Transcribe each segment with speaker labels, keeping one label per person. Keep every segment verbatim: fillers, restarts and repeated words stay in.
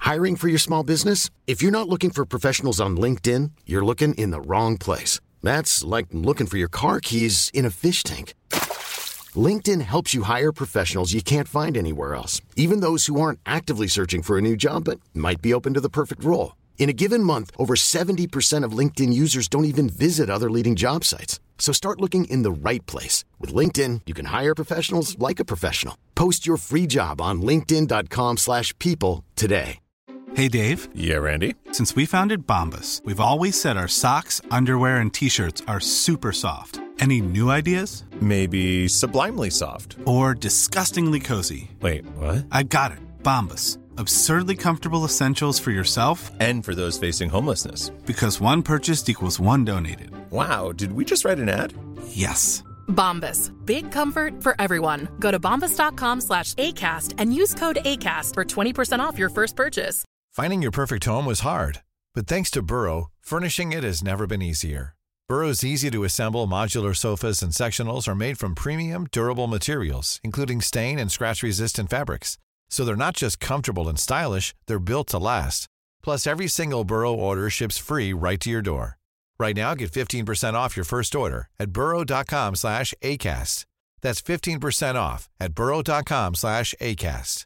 Speaker 1: Hiring for your small business? If you're not looking for professionals on LinkedIn, you're looking in the wrong place. That's like looking for your car keys in a fish tank. LinkedIn helps you hire professionals you can't find anywhere else, even those who aren't actively searching for a new job but might be open to the perfect role. In a given month, over seventy percent of LinkedIn users don't even visit other leading job sites. So start looking in the right place. With LinkedIn, you can hire professionals like a professional. Post your free job on linkedin dot com slash people today.
Speaker 2: Hey, Dave.
Speaker 3: Yeah, Randy.
Speaker 2: Since we founded Bombas, we've always said our socks, underwear, and T-shirts are super soft. Any new ideas?
Speaker 3: Maybe sublimely soft.
Speaker 2: Or disgustingly cozy.
Speaker 3: Wait, what?
Speaker 2: I got it. Bombas. Absurdly comfortable essentials for yourself
Speaker 3: and for those facing homelessness.
Speaker 2: Because one purchased equals one donated.
Speaker 3: Wow, did we just write an ad?
Speaker 2: Yes.
Speaker 4: Bombas. Big comfort for everyone. Go to bombas dot com slash ACAST and use code ACAST for twenty percent off your first purchase.
Speaker 5: Finding your perfect home was hard, but thanks to Burrow, furnishing it has never been easier. Burrow's easy-to-assemble modular sofas and sectionals are made from premium, durable materials, including stain and scratch-resistant fabrics. So they're not just comfortable and stylish, they're built to last. Plus, every single Burrow order ships free right to your door. Right now, get fifteen percent off your first order at burrow dot com slash ACAST. That's fifteen percent off at burrow dot com slash ACAST.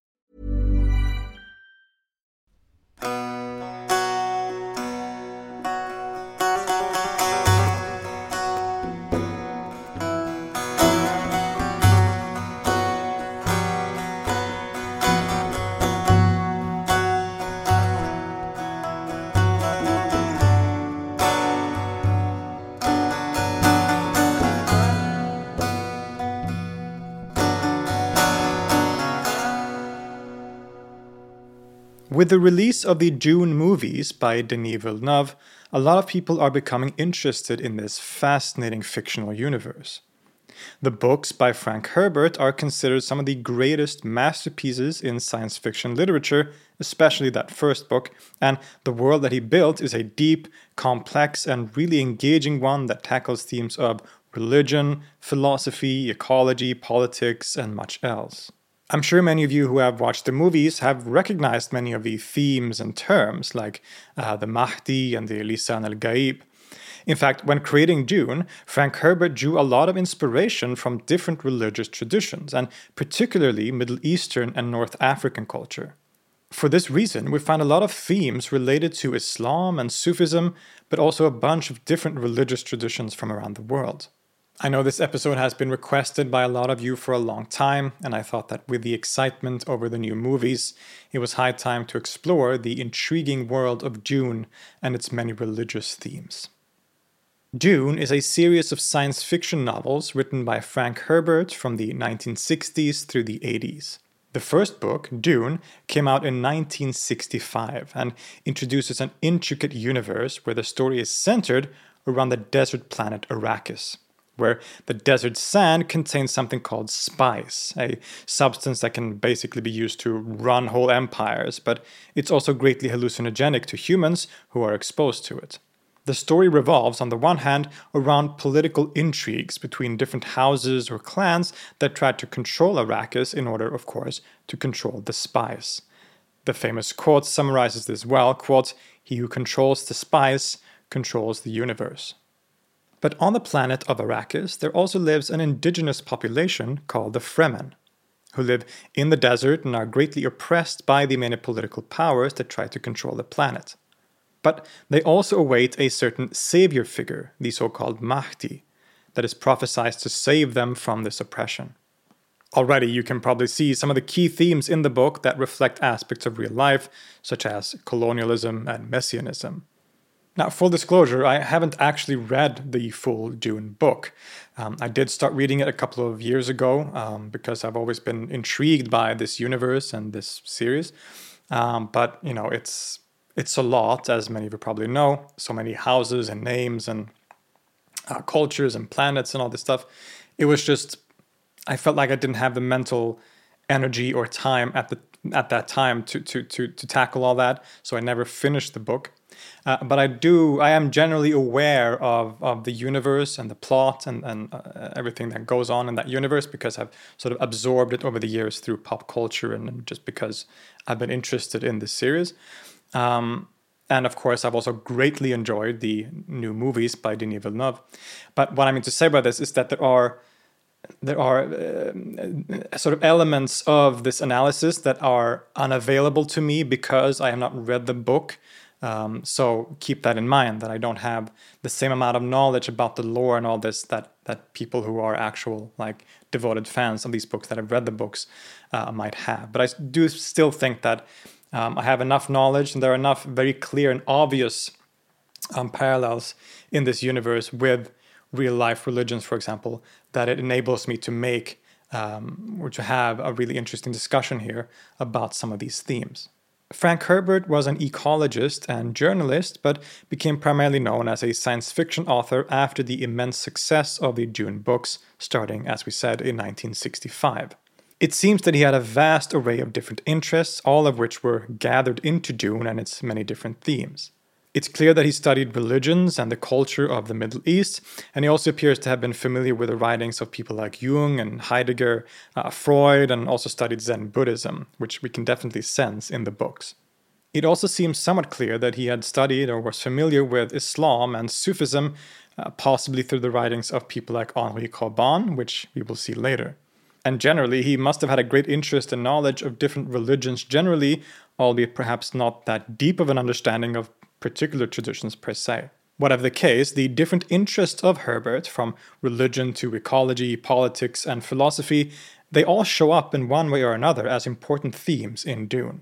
Speaker 6: With the release of the Dune movies by Denis Villeneuve, a lot of people are becoming interested in this fascinating fictional universe. The books by Frank Herbert are considered some of the greatest masterpieces in science fiction literature, especially that first book, and the world that he built is a deep, complex, and really engaging one that tackles themes of religion, philosophy, ecology, politics, and much else. I'm sure many of you who have watched the movies have recognized many of the themes and terms, like uh, the Mahdi and the Lisan al-Gaib. In fact, when creating Dune, Frank Herbert drew a lot of inspiration from different religious traditions, and particularly Middle Eastern and North African culture. For this reason, we find a lot of themes related to Islam and Sufism, but also a bunch of different religious traditions from around the world. I know this episode has been requested by a lot of you for a long time, and I thought that with the excitement over the new movies, it was high time to explore the intriguing world of Dune and its many religious themes. Dune is a series of science fiction novels written by Frank Herbert from the nineteen sixties through the eighties. The first book, Dune, came out in nineteen sixty-five and introduces an intricate universe where the story is centered around the desert planet Arrakis, where the desert sand contains something called spice, a substance that can basically be used to run whole empires, but it's also greatly hallucinogenic to humans who are exposed to it. The story revolves, on the one hand, around political intrigues between different houses or clans that try to control Arrakis in order, of course, to control the spice. The famous quote summarizes this well, quote, "He who controls the spice controls the universe." But on the planet of Arrakis, there also lives an indigenous population called the Fremen, who live in the desert and are greatly oppressed by the many political powers that try to control the planet. But they also await a certain savior figure, the so-called Mahdi, that is prophesied to save them from this oppression. Already you can probably see some of the key themes in the book that reflect aspects of real life, such as colonialism and messianism. Now, full disclosure, I haven't actually read the full Dune book. Um, I did start reading it a couple of years ago um, because I've always been intrigued by this universe and this series. Um, but, you know, it's it's a lot, as many of you probably know. So many houses and names and uh, cultures and planets and all this stuff. It was just, I felt like I didn't have the mental energy or time at the at that time to to to to tackle all that. So I never finished the book. Uh, but I do, I am generally aware of, of the universe and the plot and, and uh, everything that goes on in that universe because I've sort of absorbed it over the years through pop culture and, and just because I've been interested in this series. Um, and of course, I've also greatly enjoyed the new movies by Denis Villeneuve. But what I mean to say about this is that there are there are uh, sort of elements of this analysis that are unavailable to me because I have not read the book. Um, so keep that in mind, that I don't have the same amount of knowledge about the lore and all this that that people who are actual like devoted fans of these books that have read the books uh, might have. But I do still think that um, I have enough knowledge and there are enough very clear and obvious um, parallels in this universe with real life religions, for example, that it enables me to make um, or to have a really interesting discussion here about some of these themes. Frank Herbert was an ecologist and journalist, but became primarily known as a science fiction author after the immense success of the Dune books, starting, as we said, in nineteen sixty-five. It seems that he had a vast array of different interests, all of which were gathered into Dune and its many different themes. It's clear that he studied religions and the culture of the Middle East, and he also appears to have been familiar with the writings of people like Jung and Heidegger, uh, Freud, and also studied Zen Buddhism, which we can definitely sense in the books. It also seems somewhat clear that he had studied or was familiar with Islam and Sufism, uh, possibly through the writings of people like Henri Corbin, which we will see later. And generally, he must have had a great interest and knowledge of different religions generally, albeit perhaps not that deep of an understanding of particular traditions per se. Whatever the case, the different interests of Herbert, from religion to ecology, politics, and philosophy, they all show up in one way or another as important themes in Dune.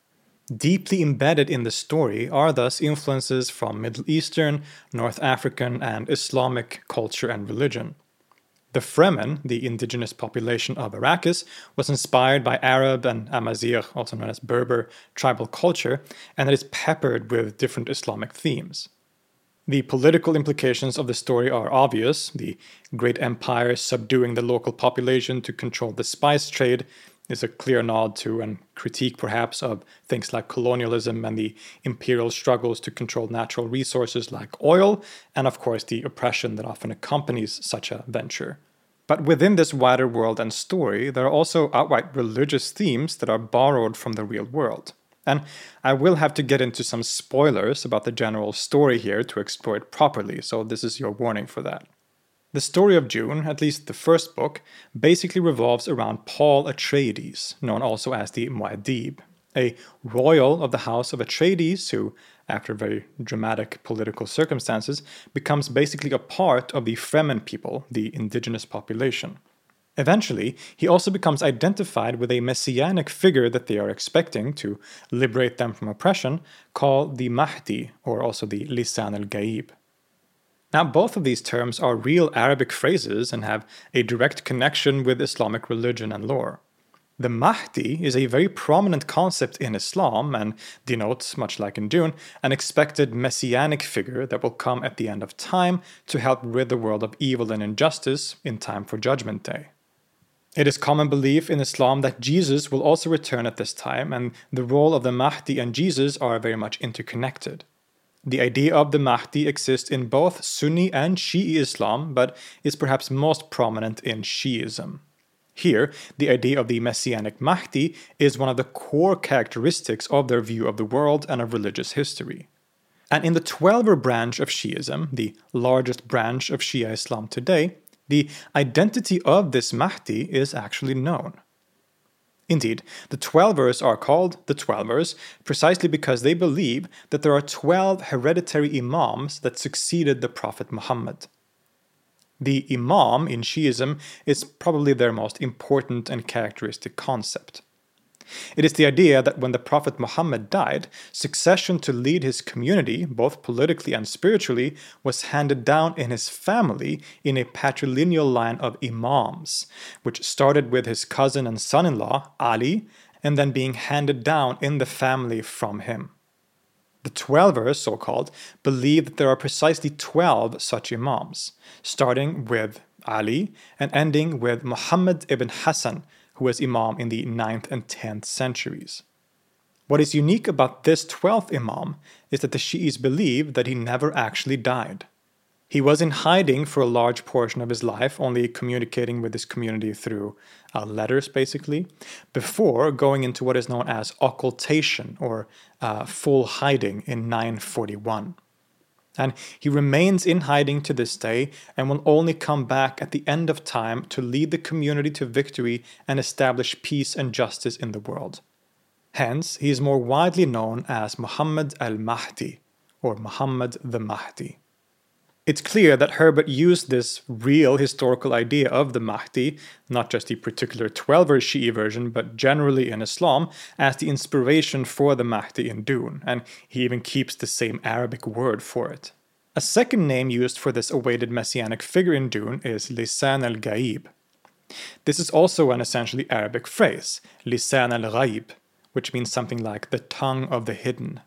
Speaker 6: Deeply embedded in the story are thus influences from Middle Eastern, North African, and Islamic culture and religion. The Fremen, the indigenous population of Arrakis, was inspired by Arab and Amazigh, also known as Berber, tribal culture, and it is peppered with different Islamic themes. The political implications of the story are obvious. The great empire subduing the local population to control the spice trade is a clear nod to and critique perhaps of things like colonialism and the imperial struggles to control natural resources like oil, and of course the oppression that often accompanies such a venture. But within this wider world and story, there are also outright religious themes that are borrowed from the real world. And I will have to get into some spoilers about the general story here to explore it properly, so this is your warning for that. The story of Dune, at least the first book, basically revolves around Paul Atreides, known also as the Muad'Dib, a royal of the house of Atreides who, after very dramatic political circumstances, becomes basically a part of the Fremen people, the indigenous population. Eventually, he also becomes identified with a messianic figure that they are expecting to liberate them from oppression, called the Mahdi, or also the Lisan al-Gaib. Now, both of these terms are real Arabic phrases and have a direct connection with Islamic religion and lore. The Mahdi is a very prominent concept in Islam and denotes, much like in Dune, an expected messianic figure that will come at the end of time to help rid the world of evil and injustice in time for Judgment Day. It is common belief in Islam that Jesus will also return at this time, and the role of the Mahdi and Jesus are very much interconnected. The idea of the Mahdi exists in both Sunni and Shi'i Islam, but is perhaps most prominent in Shi'ism. Here, the idea of the Messianic Mahdi is one of the core characteristics of their view of the world and of religious history. And in the Twelver branch of Shi'ism, the largest branch of Shia Islam today, the identity of this Mahdi is actually known. Indeed, the Twelvers are called the Twelvers precisely because they believe that there are twelve hereditary imams that succeeded the Prophet Muhammad. The imam in Shi'ism is probably their most important and characteristic concept. It is the idea that when the Prophet Muhammad died, succession to lead his community, both politically and spiritually, was handed down in his family in a patrilineal line of imams, which started with his cousin and son-in-law, Ali, and then being handed down in the family from him. The Twelvers, so-called, believe that there are precisely twelve such imams, starting with Ali and ending with Muhammad ibn Hassan, who was imam in the ninth and tenth centuries. What is unique about this twelfth Imam is that the Shi'is believe that he never actually died. He was in hiding for a large portion of his life, only communicating with his community through uh, letters, basically, before going into what is known as occultation, or uh, full hiding, in nine forty-one. And he remains in hiding to this day and will only come back at the end of time to lead the community to victory and establish peace and justice in the world. Hence, he is more widely known as Muhammad al-Mahdi, or Muhammad the Mahdi. It's clear that Herbert used this real historical idea of the Mahdi, not just the particular twelver Shi'i version, but generally in Islam, as the inspiration for the Mahdi in Dune, and he even keeps the same Arabic word for it. A second name used for this awaited messianic figure in Dune is Lisan al-Ghaib. This is also an essentially Arabic phrase, Lisan al-Ghaib, which means something like the tongue of the hidden.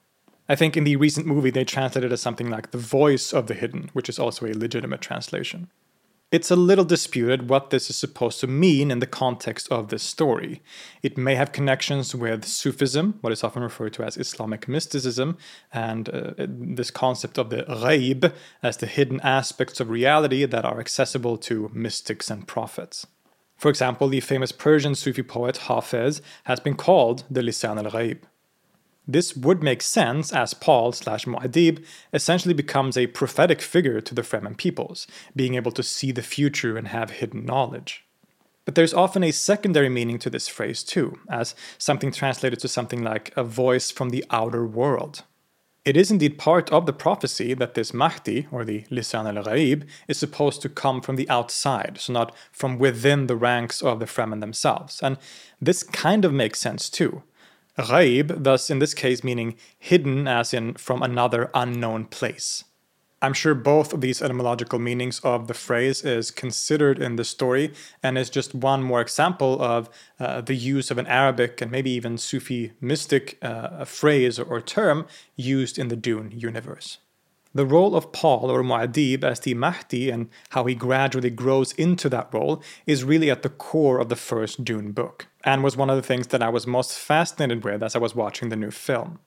Speaker 6: I think in the recent movie they translated it as something like the voice of the hidden, which is also a legitimate translation. It's a little disputed what this is supposed to mean in the context of this story. It may have connections with Sufism, what is often referred to as Islamic mysticism, and uh, this concept of the ghaib as the hidden aspects of reality that are accessible to mystics and prophets. For example, the famous Persian Sufi poet Hafez has been called the Lisan al-Ghaib. This would make sense as Paul slash Muad'Dib essentially becomes a prophetic figure to the Fremen peoples, being able to see the future and have hidden knowledge. But there's often a secondary meaning to this phrase too, as something translated to something like a voice from the outer world. It is indeed part of the prophecy that this Mahdi, or the Lisan al-Ghaib, is supposed to come from the outside, so not from within the ranks of the Fremen themselves. And this kind of makes sense too. Ghaib, thus in this case meaning hidden as in from another unknown place. I'm sure both of these etymological meanings of the phrase is considered in the story and is just one more example of uh, the use of an Arabic and maybe even Sufi mystic uh, phrase or term used in the Dune universe. The role of Paul or Muad'Dib as the Mahdi and how he gradually grows into that role is really at the core of the first Dune book, and was one of the things that I was most fascinated with as I was watching the new film.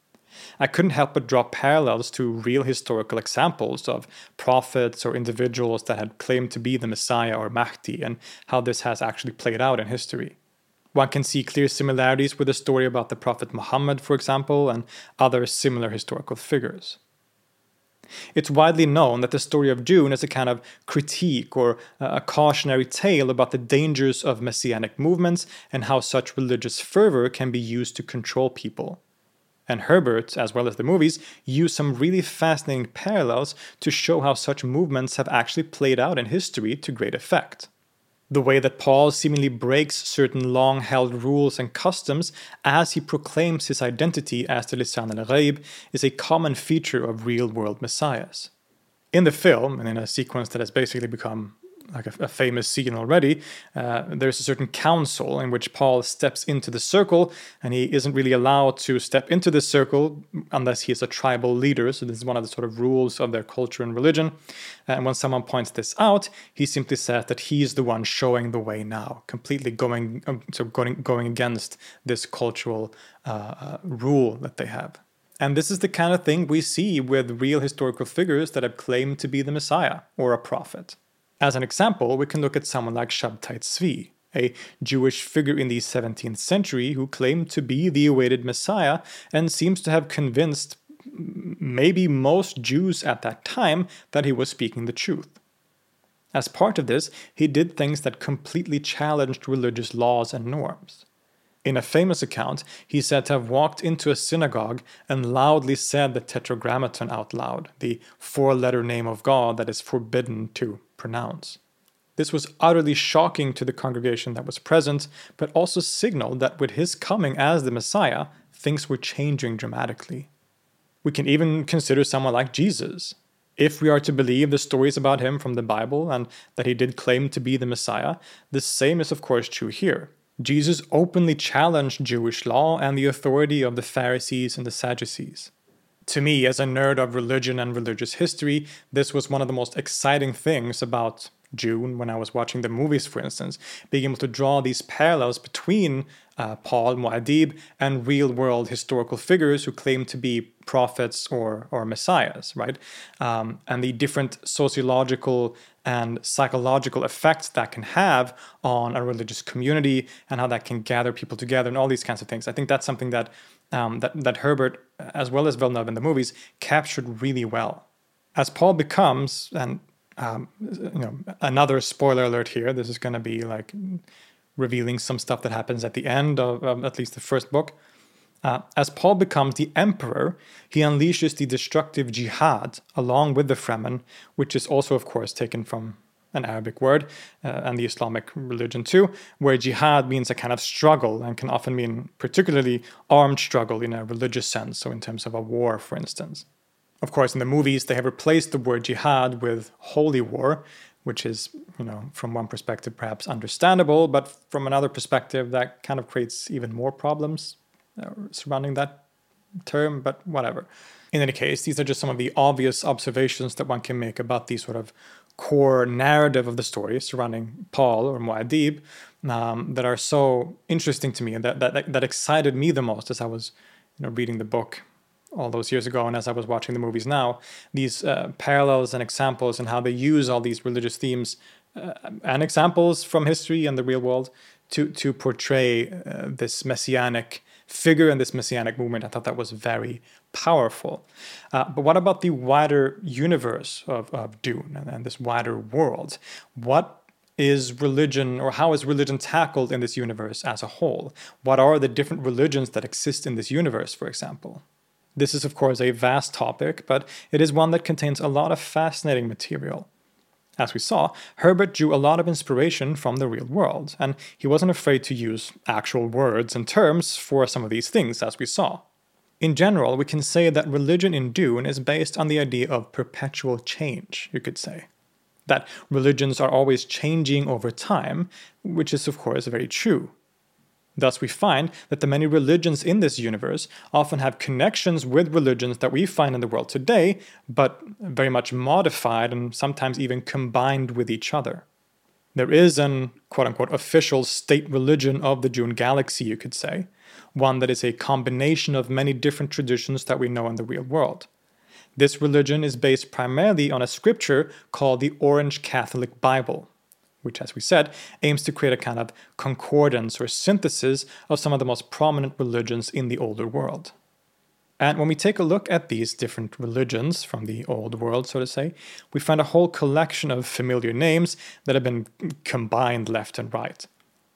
Speaker 6: I couldn't help but draw parallels to real historical examples of prophets or individuals that had claimed to be the Messiah or Mahdi and how this has actually played out in history. One can see clear similarities with the story about the Prophet Muhammad, for example, and other similar historical figures. It's widely known that the story of Dune is a kind of critique or a cautionary tale about the dangers of messianic movements and how such religious fervor can be used to control people. And Herbert, as well as the movies, use some really fascinating parallels to show how such movements have actually played out in history to great effect. The way that Paul seemingly breaks certain long-held rules and customs as he proclaims his identity as the Lisan al-Ghaib is a common feature of real-world messiahs. In the film, and in a sequence that has basically become like a, a famous scene already, uh, there's a certain council in which Paul steps into the circle, and he isn't really allowed to step into the circle unless he is a tribal leader, so this is one of the sort of rules of their culture and religion. And when someone points this out, he simply says that he's the one showing the way now, completely going, um, so going, going against this cultural uh, uh, rule that they have. And this is the kind of thing we see with real historical figures that have claimed to be the Messiah or a prophet. As an example, we can look at someone like Shabtai Tzvi, a Jewish figure in the seventeenth century who claimed to be the awaited Messiah and seems to have convinced maybe most Jews at that time that he was speaking the truth. As part of this, he did things that completely challenged religious laws and norms. In a famous account, he's said to have walked into a synagogue and loudly said the Tetragrammaton out loud, the four-letter name of God that is forbidden to pronounce. This was utterly shocking to the congregation that was present, but also signaled that with his coming as the Messiah, things were changing dramatically. We can even consider someone like Jesus. If we are to believe the stories about him from the Bible and that he did claim to be the Messiah, the same is of course true here. Jesus openly challenged Jewish law and the authority of the Pharisees and the Sadducees. To me, as a nerd of religion and religious history, this was one of the most exciting things about June when I was watching the movies, for instance, being able to draw these parallels between uh, Paul, Muad'Dib, and real-world historical figures who claim to be prophets or or messiahs, right? Um, and the different sociological and psychological effects that can have on a religious community and how that can gather people together and all these kinds of things. I think that's something that um, that, that Herbert, as well as Villeneuve in the movies, captured really well. As Paul becomes, and um, you know, another spoiler alert here, this is going to be like revealing some stuff that happens at the end of um, at least the first book. Uh, as Paul becomes the emperor, he unleashes the destructive jihad along with the Fremen, which is also, of course, taken from an Arabic word uh, and the Islamic religion too, where jihad means a kind of struggle and can often mean particularly armed struggle in a religious sense, so in terms of a war, for instance. Of course, in the movies, they have replaced the word jihad with holy war, which is, you know, from one perspective perhaps understandable, but from another perspective that kind of creates even more problems uh, surrounding that term, but whatever. In any case, these are just some of the obvious observations that one can make about the sort of core narrative of the story surrounding Paul or Muad'Dib um, that are so interesting to me and that, that that excited me the most as I was, you know, reading the book all those years ago and as I was watching the movies now. These uh, parallels and examples and how they use all these religious themes uh, and examples from history and the real world to to portray uh, this messianic figure and this messianic movement. I thought that was very powerful. Uh, but what about the wider universe of, of Dune and, and this wider world? What is religion, or how is religion tackled in this universe as a whole? What are the different religions that exist in this universe, for example? This is, of course, a vast topic, but it is one that contains a lot of fascinating material. As we saw, Herbert drew a lot of inspiration from the real world, and he wasn't afraid to use actual words and terms for some of these things, as we saw. In general, we can say that religion in Dune is based on the idea of perpetual change, you could say. That religions are always changing over time, which is, of course, very true. Thus, we find that the many religions in this universe often have connections with religions that we find in the world today, but very much modified and sometimes even combined with each other. There is an quote-unquote official state religion of the Dune galaxy, you could say, one that is a combination of many different traditions that we know in the real world. This religion is based primarily on a scripture called the Orange Catholic Bible, which, as we said, aims to create a kind of concordance or synthesis of some of the most prominent religions in the older world. And when we take a look at these different religions from the old world, so to say, we find a whole collection of familiar names that have been combined left and right.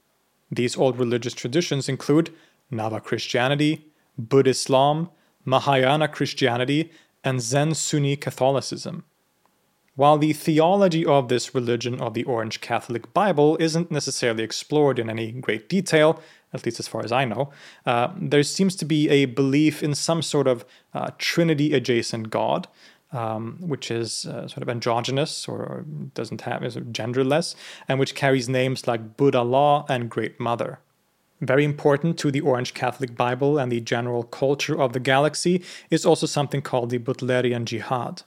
Speaker 6: These old religious traditions include Nava Christianity, Buddhist Islam, Mahayana Christianity, and Zen Sunni Catholicism. While the theology of this religion of the Orange Catholic Bible isn't necessarily explored in any great detail, at least as far as I know, uh, there seems to be a belief in some sort of uh, Trinity-adjacent God, um, which is uh, sort of androgynous or doesn't have, is genderless, and which carries names like Buddha-Allah and Great Mother. Very important to the Orange Catholic Bible and the general culture of the galaxy is also something called the Butlerian Jihad.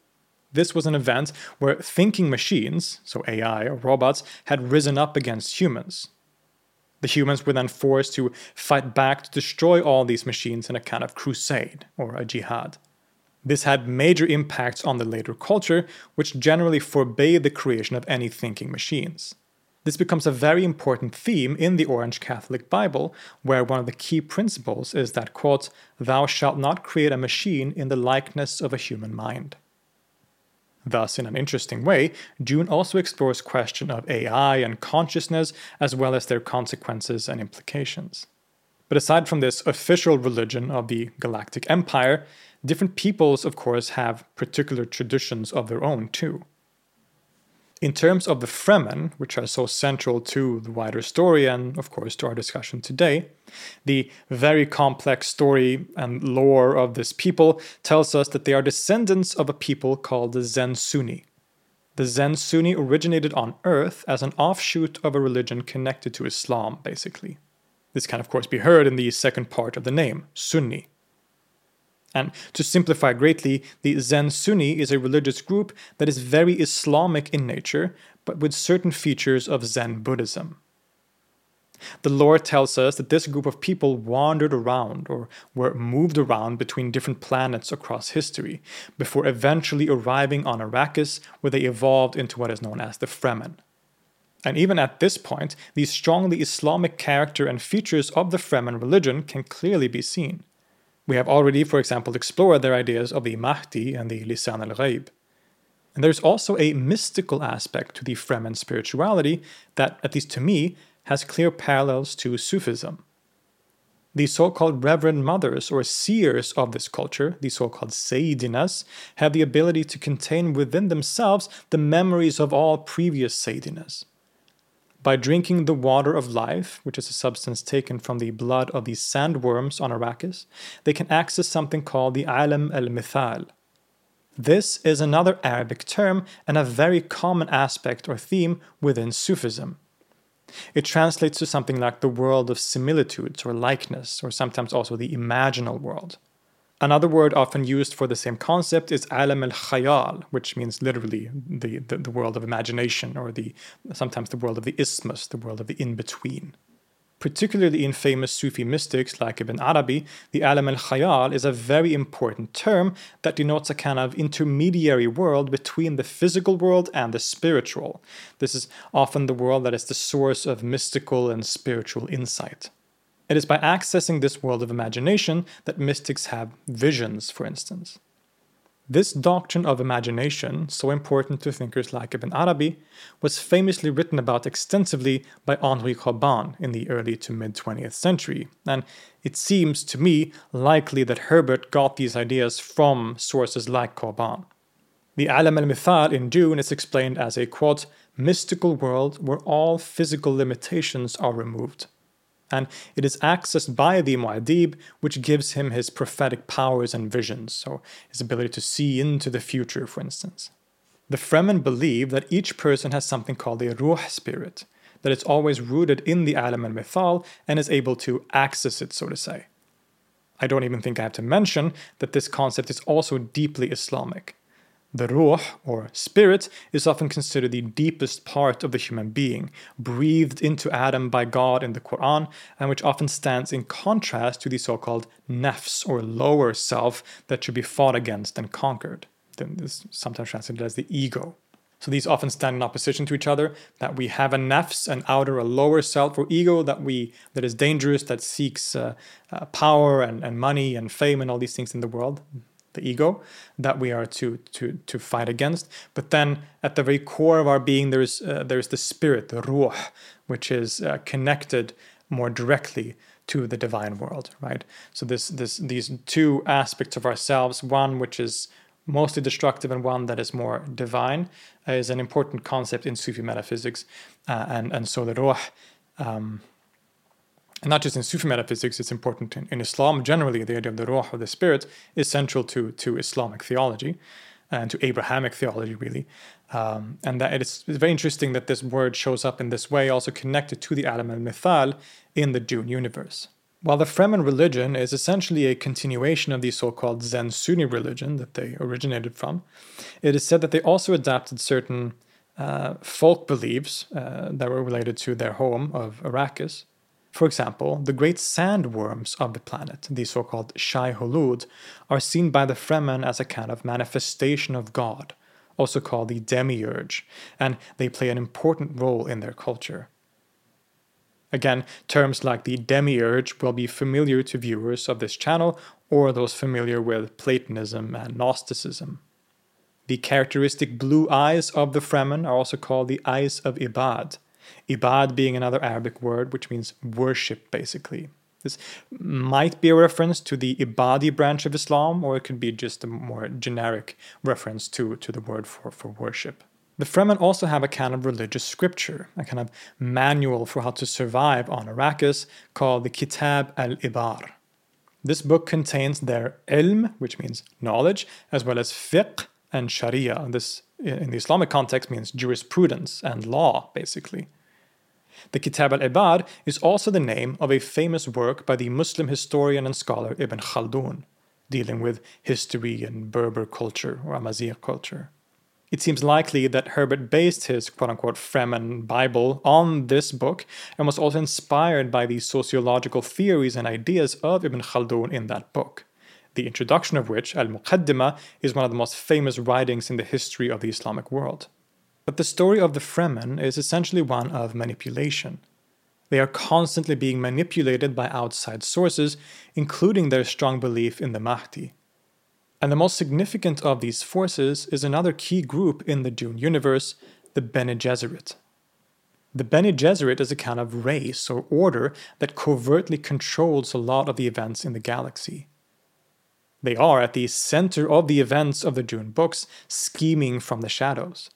Speaker 6: This was an event where thinking machines, so A I or robots, had risen up against humans. The humans were then forced to fight back to destroy all these machines in a kind of crusade or a jihad. This had major impacts on the later culture, which generally forbade the creation of any thinking machines. This becomes a very important theme in the Orange Catholic Bible, where one of the key principles is that, quote, "Thou shalt not create a machine in the likeness of a human mind." Thus, in an interesting way, Dune also explores question of A I and consciousness, as well as their consequences and implications. But aside from this official religion of the Galactic Empire, different peoples, of course, have particular traditions of their own too. In terms of the Fremen, which are so central to the wider story and, of course, to our discussion today, the very complex story and lore of this people tells us that they are descendants of a people called the Zen Sunni. The Zen Sunni originated on Earth as an offshoot of a religion connected to Islam, basically. This can, of course, be heard in the second part of the name, Sunni. And to simplify greatly, the Zen Sunni is a religious group that is very Islamic in nature, but with certain features of Zen Buddhism. The lore tells us that this group of people wandered around or were moved around between different planets across history before eventually arriving on Arrakis, where they evolved into what is known as the Fremen. And even at this point, the strongly Islamic character and features of the Fremen religion can clearly be seen. We have already, for example, explored their ideas of the Mahdi and the Lisan al-Ghaib. And there's also a mystical aspect to the Fremen spirituality that, at least to me, has clear parallels to Sufism. The so-called Reverend Mothers or seers of this culture, the so-called Sayyidinas, have the ability to contain within themselves the memories of all previous Sayyidinas. By drinking the water of life, which is a substance taken from the blood of the sandworms on Arrakis, they can access something called the Alam al-Mithal. This is another Arabic term and a very common aspect or theme within Sufism. It translates to something like the world of similitudes or likeness, or sometimes also the imaginal world. Another word often used for the same concept is alam al-khayal, which means literally the, the, the world of imagination, or the sometimes the world of the isthmus, the world of the in-between. Particularly in famous Sufi mystics like Ibn Arabi, the alam al-khayal is a very important term that denotes a kind of intermediary world between the physical world and the spiritual. This is often the world that is the source of mystical and spiritual insight. It is by accessing this world of imagination that mystics have visions, for instance. This doctrine of imagination, so important to thinkers like Ibn Arabi, was famously written about extensively by Henri Corbin in the early to mid-twentieth century, and it seems to me likely that Herbert got these ideas from sources like Corbin. The Alam al-Mithal in Dune is explained as a, quote, mystical world where all physical limitations are removed. And it is accessed by the Muad'Dib, which gives him his prophetic powers and visions, so his ability to see into the future, for instance. The Fremen believe that each person has something called a Ruh spirit, that it's always rooted in the Alam al-Mithal and is able to access it, so to say. I don't even think I have to mention that this concept is also deeply Islamic. The Ruh, or spirit, is often considered the deepest part of the human being, breathed into Adam by God in the Quran, and which often stands in contrast to the so-called nafs, or lower self, that should be fought against and conquered. This is sometimes translated as the ego. So these often stand in opposition to each other, that we have a nafs, an outer, a lower self, or ego that we that is dangerous, that seeks uh, uh, power and, and money and fame and all these things in the world. The ego that we are to to to fight against, but then at the very core of our being, there's uh, there's the spirit, the ruh, which is uh, connected more directly to the divine world, right? So this this these two aspects of ourselves, one which is mostly destructive and one that is more divine, uh, is an important concept in Sufi metaphysics, uh, and and so the ruh. Um, And not just in Sufi metaphysics, it's important in, in Islam generally. The idea of the ruh, or the spirit, is central to, to Islamic theology and to Abrahamic theology, really. Um, and that it's, it's very interesting that this word shows up in this way, also connected to the Alam al-Mithal in the Dune universe. While the Fremen religion is essentially a continuation of the so-called Zen Sunni religion that they originated from, it is said that they also adapted certain uh, folk beliefs uh, that were related to their home of Arrakis. For example, the great sandworms of the planet, the so-called Shai Hulud, are seen by the Fremen as a kind of manifestation of God, also called the demiurge, and they play an important role in their culture. Again, terms like the demiurge will be familiar to viewers of this channel or those familiar with Platonism and Gnosticism. The characteristic blue eyes of the Fremen are also called the eyes of Ibad, Ibad being another Arabic word which means worship, basically. This might be a reference to the Ibadi branch of Islam, or it could be just a more generic reference to, to the word for, for worship. The Fremen also have a kind of religious scripture, a kind of manual for how to survive on Arrakis, called the Kitab al-Ibar. This book contains their ilm, which means knowledge, as well as fiqh and sharia. This, in the Islamic context, means jurisprudence and law, basically. The Kitab al-Ibar is also the name of a famous work by the Muslim historian and scholar Ibn Khaldun, dealing with history and Berber culture or Amazigh culture. It seems likely that Herbert based his quote-unquote Fremen Bible on this book and was also inspired by the sociological theories and ideas of Ibn Khaldun in that book, the introduction of which, Al-Muqaddimah, is one of the most famous writings in the history of the Islamic world. But the story of the Fremen is essentially one of manipulation. They are constantly being manipulated by outside sources, including their strong belief in the Mahdi. And the most significant of these forces is another key group in the Dune universe, the Bene Gesserit. The Bene Gesserit is a kind of race or order that covertly controls a lot of the events in the galaxy. They are at the center of the events of the Dune books, scheming from the shadows.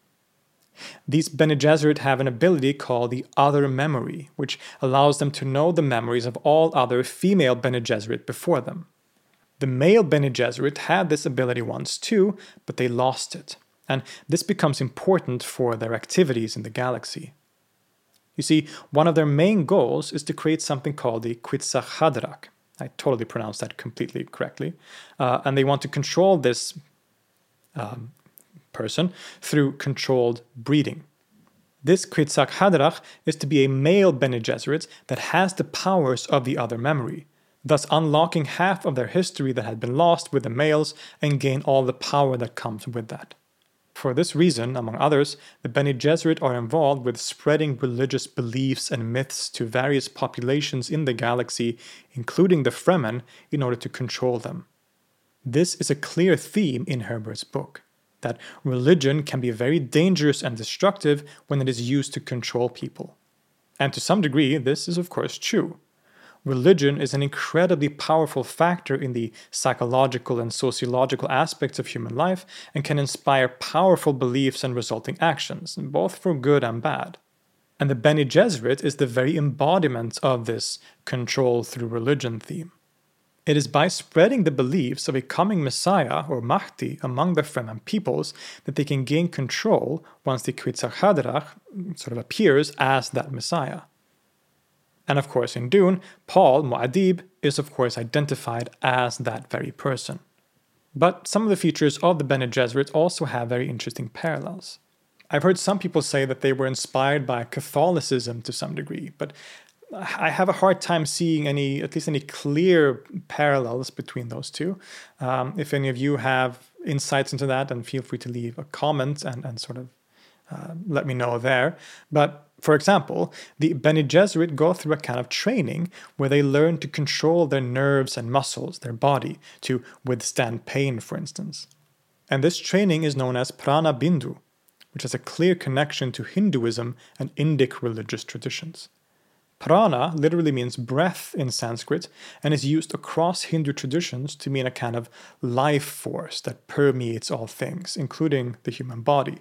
Speaker 6: These Bene Gesserit have an ability called the Other Memory, which allows them to know the memories of all other female Bene Gesserit before them. The male Bene Gesserit had this ability once too, but they lost it, and this becomes important for their activities in the galaxy. You see, one of their main goals is to create something called the Kwisatz Haderach. I totally pronounced that completely correctly. Uh, and they want to control this um, person through controlled breeding. This Kwisatz Haderach is to be a male Bene Gesserit that has the powers of the Other Memory, thus unlocking half of their history that had been lost with the males and gain all the power that comes with that. For this reason, among others, the Bene Gesserit are involved with spreading religious beliefs and myths to various populations in the galaxy, including the Fremen, in order to control them. This is a clear theme in Herbert's book, that religion can be very dangerous and destructive when it is used to control people. And to some degree, this is of course true. Religion is an incredibly powerful factor in the psychological and sociological aspects of human life and can inspire powerful beliefs and resulting actions, both for good and bad. And the Bene Gesserit is the very embodiment of this control through religion theme. It is by spreading the beliefs of a coming Messiah or Mahdi among the Fremen peoples that they can gain control once the Kwisatz Haderach sort of appears as that Messiah. And of course in Dune, Paul Muad'Dib is of course identified as that very person. But some of the features of the Bene Gesserit also have very interesting parallels. I've heard some people say that they were inspired by Catholicism to some degree, but I have a hard time seeing any, at least any clear parallels between those two. Um, if any of you have insights into that, then feel free to leave a comment and, and sort of uh, let me know there. But for example, the Bene Gesserit go through a kind of training where they learn to control their nerves and muscles, their body, to withstand pain, for instance. And this training is known as Prana Bindu, which has a clear connection to Hinduism and Indic religious traditions. Prana literally means breath in Sanskrit and is used across Hindu traditions to mean a kind of life force that permeates all things, including the human body.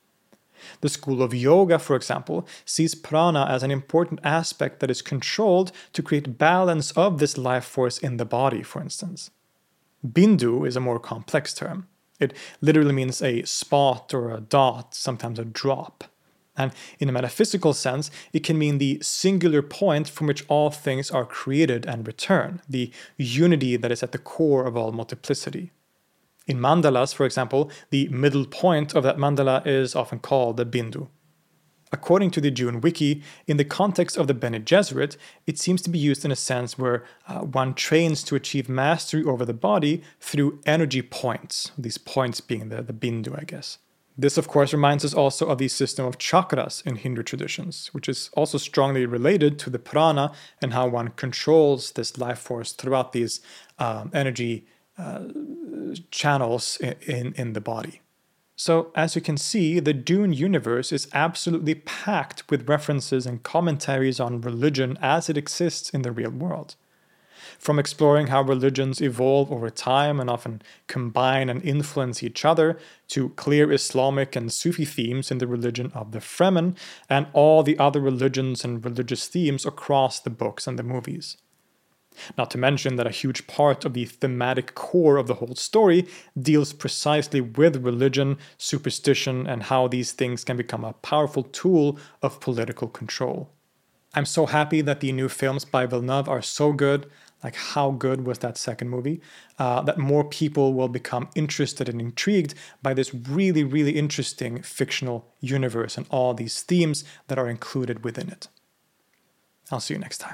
Speaker 6: The school of yoga, for example, sees prana as an important aspect that is controlled to create balance of this life force in the body, for instance. Bindu is a more complex term. It literally means a spot or a dot, sometimes a drop. And in a metaphysical sense, it can mean the singular point from which all things are created and return, the unity that is at the core of all multiplicity. In mandalas, for example, the middle point of that mandala is often called the bindu. According to the Dune Wiki, in the context of the Bene Gesserit, it seems to be used in a sense where uh, one trains to achieve mastery over the body through energy points, these points being the, the bindu, I guess. This, of course, reminds us also of the system of chakras in Hindu traditions, which is also strongly related to the prana and how one controls this life force throughout these um, energy uh, channels in, in, in the body. So, as you can see, the Dune universe is absolutely packed with references and commentaries on religion as it exists in the real world. From exploring how religions evolve over time and often combine and influence each other, to clear Islamic and Sufi themes in the religion of the Fremen, and all the other religions and religious themes across the books and the movies. Not to mention that a huge part of the thematic core of the whole story deals precisely with religion, superstition, and how these things can become a powerful tool of political control. I'm so happy that the new films by Villeneuve are so good. like how good was that second movie, uh, that more people will become interested and intrigued by this really, really interesting fictional universe and all these themes that are included within it. I'll see you next time.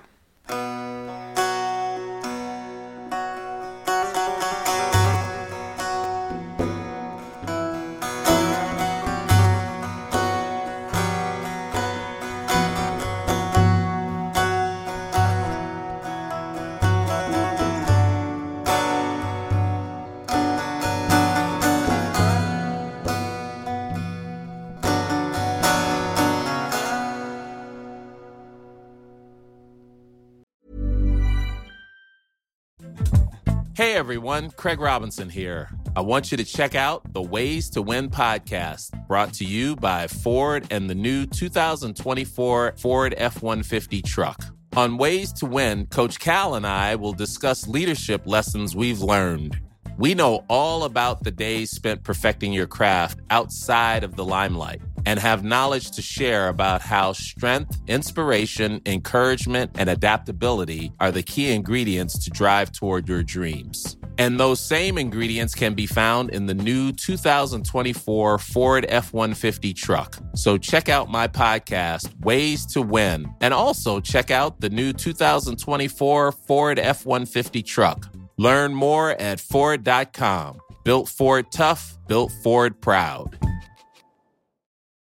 Speaker 7: Hey everyone, Craig Robinson here. I want you to check out the Ways to Win podcast, brought to you by Ford and the new two thousand twenty-four Ford F one fifty truck. On Ways to Win, Coach Cal and I will discuss leadership lessons we've learned. We know all about the days spent perfecting your craft outside of the limelight and have knowledge to share about how strength, inspiration, encouragement, and adaptability are the key ingredients to drive toward your dreams. And those same ingredients can be found in the new two thousand twenty-four Ford F one fifty truck. So check out my podcast, Ways to Win, and also check out the new two thousand twenty-four Ford F one fifty truck. Learn more at Ford dot com. Built Ford tough, built Ford proud.